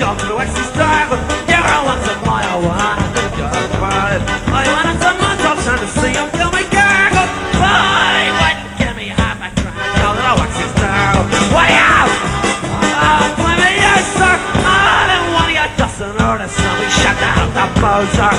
come to Exeter Stable. You're a once a mile, I think you're bad. I went into Montauk to see him fill me gargle. But he wouldn't give me half a crown. Now that I Exeter Stable. Way out! Oh, blame me, yes, sir. I didn't want to get dustin' or to sell me shut down the Bowser.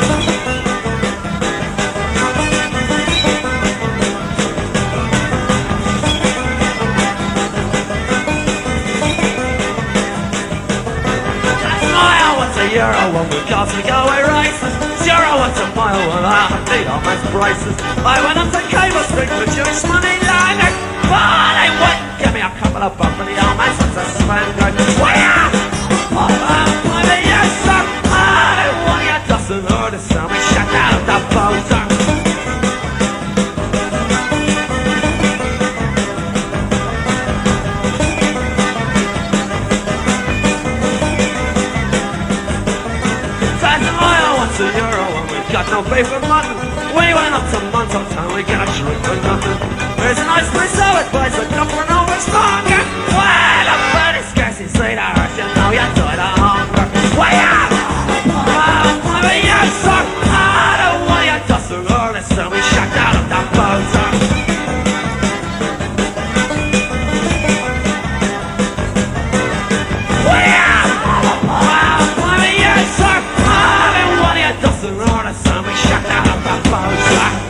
Euro when we got to go away races. €0 a mile when I had the almost prices. I went up to Cable Street for Jewish money liner, but they wouldn't give me a couple of bucks for the almost suspended. Way out! I'm the yes sir. I don't want to get dustin' or to sell me shut out of the Bowser. €1 and we got no pay for mutton. We went up to Montauk Town, we got a drink for nothing. There's a nice place out at place, a couple of hours longer. Well, a bird is scarcely say to earth, you know you died of hunger. Way out! I'm a yes sir. I don't want you dusting early, so we shut out of that Bowser. Way out! I'm a yes sir. I don't want you dusting early, so we shut out of that Bowser.